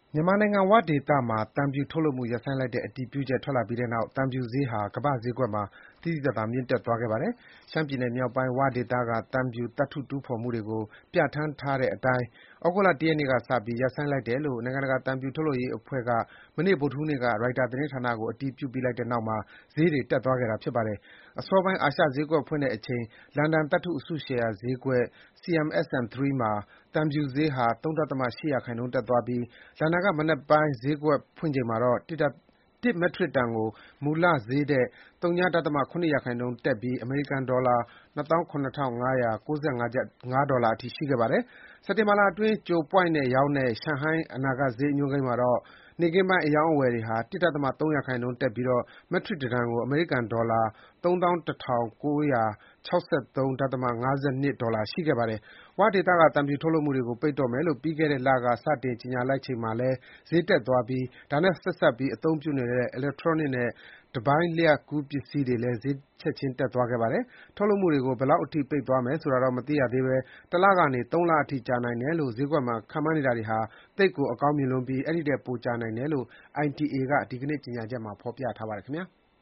မြန်မာနိုင်ငံ "ဝ" ဒေသမှာ သံဖြူထုတ်လုပ်မှု ရပ်ဆိုင်းလိုက်တဲ့ အတည်ပြုချက် ထွက်လာပြီးတဲ့နောက် သံဖြူဈေးဟာ ကမ္ဘာ့ဈေးကွက်မှာ သိသိသာသာ မြင့်တက်သွားခဲ့ပါတယ်။ ရှမ်းပြည်နယ်မြောက်ပိုင်း "ဝ" ဒေသက သံဖြူ သတ္တုတူးဖော်မှုတွေကို ပြဌာန်းထားတဲ့အတိုင်း သြဂုတ်လ ၁ ရက်နေ့ကစပြီး ရပ်ဆိုင်းလိုက်တယ်လို့ နိုင်ငံတကာ သံဖြူထုတ်လုပ်ရေးအဖွဲ့က မနေ့ ဗုဒ္ဓဟူးနေ့က ရိုက်တာသတင်းဌာနကို အတည်ပြုပြီးလိုက်တဲ့နောက်မှာ ဈေးတွေ တက်သွားခဲ့တာပါ။ အစောပိုင်း အာရှဈေးကွက်ဖွင့်တဲ့အချိန် လန်ဒန် သတ္တုအစုရှယ်ယာဈေးကွက် CMSN3 မှာ သံဖြူဈေးဟာ ၃.၈% တက်သွားပြီး လန်ဒန်က မနက်ပိုင်း ဈေးကွက်ဖွင့်ချိန်မှာတော့ တစ်မက်ထရစ်တန်ကို မူလဈေးထက် ဝ.၇% တက်ပြီး အမေရိကန်ဒေါ်လာ ၂၇,၅၉၅ ဒေါ်လာအထိ ရှိခဲ့ပါတယ်။ စက်တင်ဘာလအတွင်း ကြိုပွိုင့်နဲ့ရောင်းတဲ့ ရှန်ဟိုင်း အနာဂတ်ဈေး အညွန်းကိန်းမှာတော့ နေ့ခင်းပိုင်း အရောင်းအဝယ်တွေဟာ ၁.၃% တက်ပြီး မက်ထရစ်တန်ကို အမေရိကန်ဒေါ်လာ ၃၁,၉၆၃.၅၂ ဒေါ်လာ ရှိခဲ့ပါတယ်။ "ဝ" ဒေသက သံဖြူထုတ်လုပ်မှုတွေကို ပိတ်တော့မယ်လို့ ပြီးခဲ့တဲ့လက စတင်ကြေညာလိုက်ချိန်မှာလည်း ဈေးတက်သွားပြီး ဒါနဲ့ဆက်စပ်ပြီး အသုံးပြုနေတဲ့ အီလက်ထရောနစ်နဲ့ တပိုင်းလျှပ်ကူးပစ္စည်းတွေလည်း ဈေးချက်ချင်း တက်သွားခဲ့ပါတယ်။ ထုတ်လုပ်မှုတွေကို ဘယ်လောက်အထိ ပိတ်သွားမယ်ဆိုတာတော့ မသိရသေးဘဲ တလကနေ ၃ လအထိ ကြာနိုင်တယ်လို့ ဈေးကွက်မှာ ခန့်မှန်းနေတာတွေဟာ သိပ်ကို အကောင်းမြင်လွန်းပြီး အဲဒီထက် ပိုကြာနိုင်တယ်လို့ ITA က ဒီကနေ့ ကြေညာချက်မှာ ဖော်ပြထားပါတယ် ခင်ဗျာ။